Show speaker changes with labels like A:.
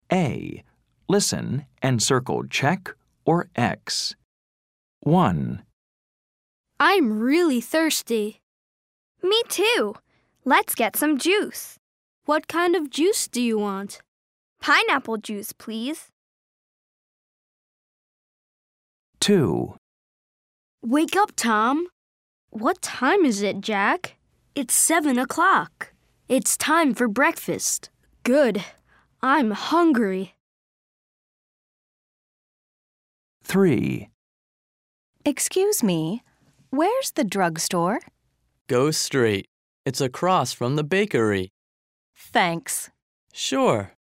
A: A. Listen and circle check or X. 1,
B: I'm really thirsty.
C: Me too. Let's get some juice.
B: What kind of juice do you want?
C: Pineapple juice, please.
A: 2,
B: Wake up, Tom. What time is it, Jack? It's 7 o'clock. It's time for breakfast. Good. I'm hungry.
A: 3,
D: Excuse me, where's the drugstore?
E: Go straight. It's across from the bakery.
D: Thanks.
E: Sure.